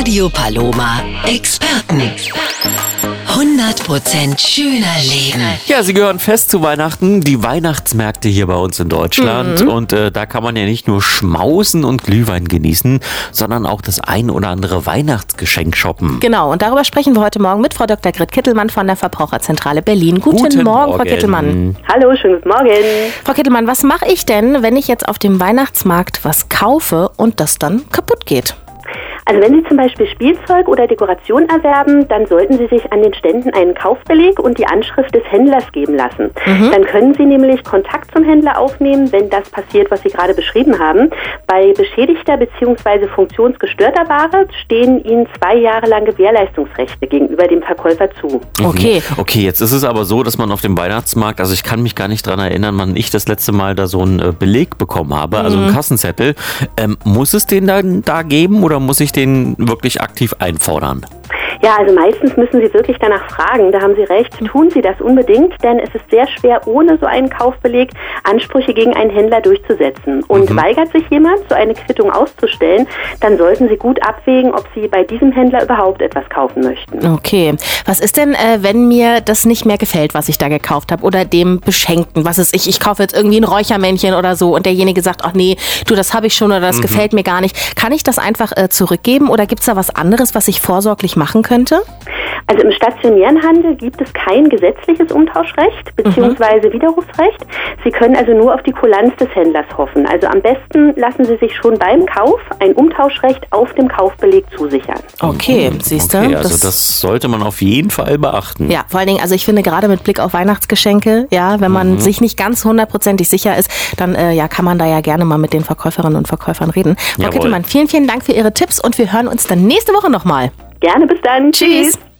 Radio Paloma Experten. 100% schöner Leben. Ja, sie gehören fest zu Weihnachten, die Weihnachtsmärkte hier bei uns in Deutschland. Und da kann man ja nicht nur schmausen und Glühwein genießen, sondern auch das ein oder andere Weihnachtsgeschenk shoppen. Genau, und darüber sprechen wir heute Morgen mit Frau Dr. Grit Kittelmann von der Verbraucherzentrale Berlin. Guten Morgen, Frau Kittelmann. Hallo, schönen guten Morgen. Frau Kittelmann, was mache ich denn, wenn ich jetzt auf dem Weihnachtsmarkt was kaufe und das dann kaputt geht? Also wenn Sie zum Beispiel Spielzeug oder Dekoration erwerben, dann sollten Sie sich an den Ständen einen Kaufbeleg und die Anschrift des Händlers geben lassen. Dann können Sie nämlich Kontakt zum Händler aufnehmen, wenn das passiert, was Sie gerade beschrieben haben. Bei beschädigter bzw. funktionsgestörter Ware stehen Ihnen 2 Jahre lang Gewährleistungsrechte gegenüber dem Verkäufer zu. Okay. Okay, jetzt ist es aber so, dass man auf dem Weihnachtsmarkt, also ich kann mich gar nicht dran erinnern, wann ich das letzte Mal da so einen Beleg bekommen habe, also einen Kassenzettel. Muss es den dann da geben oder muss ich den wirklich aktiv einfordern? Ja, also meistens müssen Sie wirklich danach fragen, da haben Sie recht, tun Sie das unbedingt, denn es ist sehr schwer, ohne so einen Kaufbeleg Ansprüche gegen einen Händler durchzusetzen. Und weigert sich jemand, so eine Quittung auszustellen, dann sollten Sie gut abwägen, ob Sie bei diesem Händler überhaupt etwas kaufen möchten. Okay, was ist denn, wenn mir das nicht mehr gefällt, was ich da gekauft habe oder dem Beschenkten, was ist ich kaufe jetzt irgendwie ein Räuchermännchen oder so und derjenige sagt, ach nee, du, das habe ich schon oder das gefällt mir gar nicht. Kann ich das einfach zurückgeben oder gibt es da was anderes, was ich vorsorglich machen könnte? Also im stationären Handel gibt es kein gesetzliches Umtauschrecht bzw. Widerrufsrecht. Sie können also nur auf die Kulanz des Händlers hoffen. Also am besten lassen Sie sich schon beim Kauf ein Umtauschrecht auf dem Kaufbeleg zusichern. Okay, siehst du? Okay, also das sollte man auf jeden Fall beachten. Ja, vor allen Dingen, also ich finde gerade mit Blick auf Weihnachtsgeschenke, ja, wenn man sich nicht ganz 100%ig sicher ist, dann kann man da ja gerne mal mit den Verkäuferinnen und Verkäufern reden. Frau Kittelmann, vielen, vielen Dank für Ihre Tipps und wir hören uns dann nächste Woche nochmal. Gerne, bis dann. Tschüss.